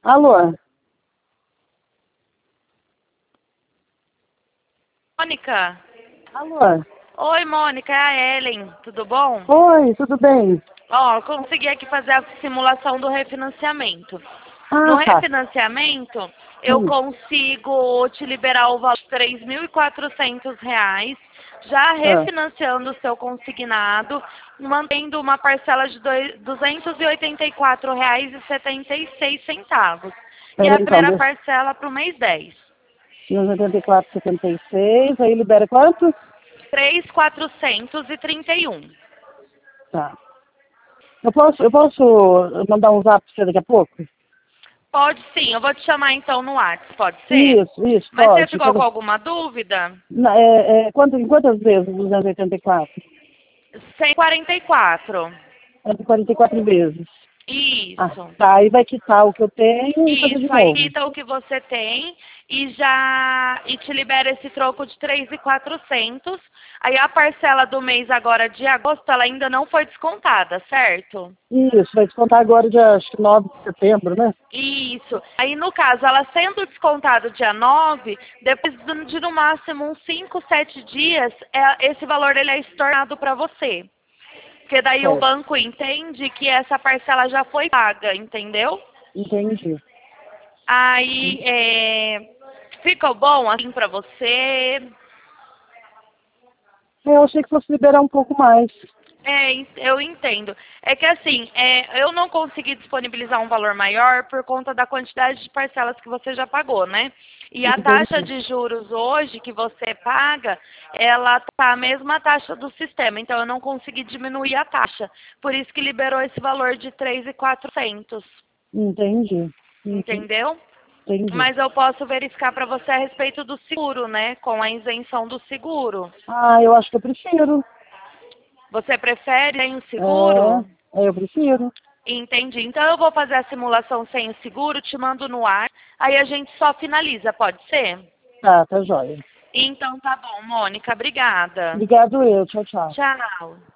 Alô? Mônica? Alô? Oi, Mônica, é a Ellen, tudo bom? Oi, tudo bem? Ó, eu consegui aqui fazer a simulação do refinanciamento. No Ah, tá. refinanciamento, eu Sim. consigo te liberar o valor de R$ 3.400, já Ah, refinanciando o seu consignado, mantendo uma parcela de R$ 284,76. E a pera então, primeira parcela para o mês 10. 84,76, aí libera quanto? 3.431. Tá. Eu posso mandar um zap pra você daqui a pouco? Pode sim, eu vou te chamar então no WhatsApp, pode ser? Isso, Mas você pode. ficou com alguma dúvida? Em quantas vezes 284? 144. 144 vezes. Ah, Isso. tá. Aí vai quitar o que eu tenho e fazer de Isso, aí novo. quita o que você tem e te libera esse troco de 3.400. Aí a parcela do mês agora de agosto, ela ainda não foi descontada, certo? Isso, vai descontar agora dia acho que 9 de setembro, né? Isso. Aí, no caso, ela sendo descontada dia 9, depois de no máximo uns 5, 7 dias, esse valor ele é estornado para você. Porque daí o Certo. banco entende que essa parcela já foi paga, entendeu? Entendi. Aí, ficou bom assim para você? Eu achei que fosse liberar um pouco mais. Eu entendo. É que assim, eu não consegui disponibilizar um valor maior por conta da quantidade de parcelas que você já pagou, né? E a taxa Entendi. de juros hoje que você paga, ela tá a mesma taxa do sistema. Então eu não consegui diminuir a taxa. Por isso que liberou esse valor de 3.400. Entendi. Entendeu? Entendi. Mas eu posso verificar para você a respeito do seguro, né? Com a isenção do seguro. Ah, eu acho que eu prefiro. Você prefere sem o seguro? Eu prefiro. Entendi. Então eu vou fazer a simulação sem o seguro, te mando no ar, aí a gente só finaliza, pode ser? Tá, tá jóia. Então tá bom, Mônica, obrigada. Obrigado eu. Tchau, tchau. Tchau.